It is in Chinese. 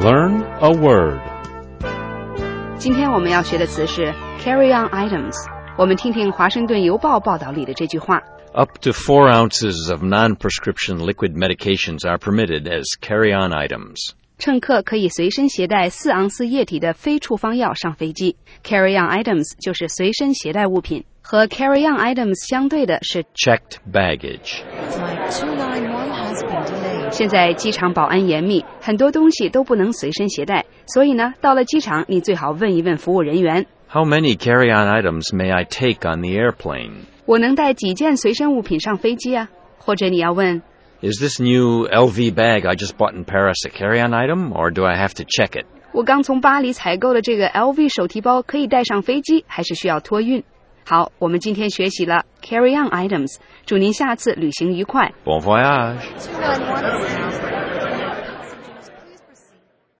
Learn a word. 今天我们要学的词是 carry on items。我们听听《华盛顿邮报》报道里的这句话。 Up to 4 ounces of non-prescription liquid medications are permitted as carry-on items. 乘客可以随身携带4盎司液体的非处方药上飞机。Carry on items 就是随身携带物品，和 carry on items 相对的是 checked baggage. Flight 291 has been delayed. 现在机场保安严密，很多东西都不能随身携带，所以呢，到了机场你最好问一问服务人员。 How many carry-on items may I take on the airplane? 我能带几件随身物品上飞机啊？或者你要问 Is this new LV bag I just bought in Paris a carry-on item, or do I have to check it? 我刚从巴黎采购的这个 LV 手提包可以带上飞机，还是需要托运？好，我们今天学习了 carry on items， 祝您下次旅行愉快。 Bon voyage! 291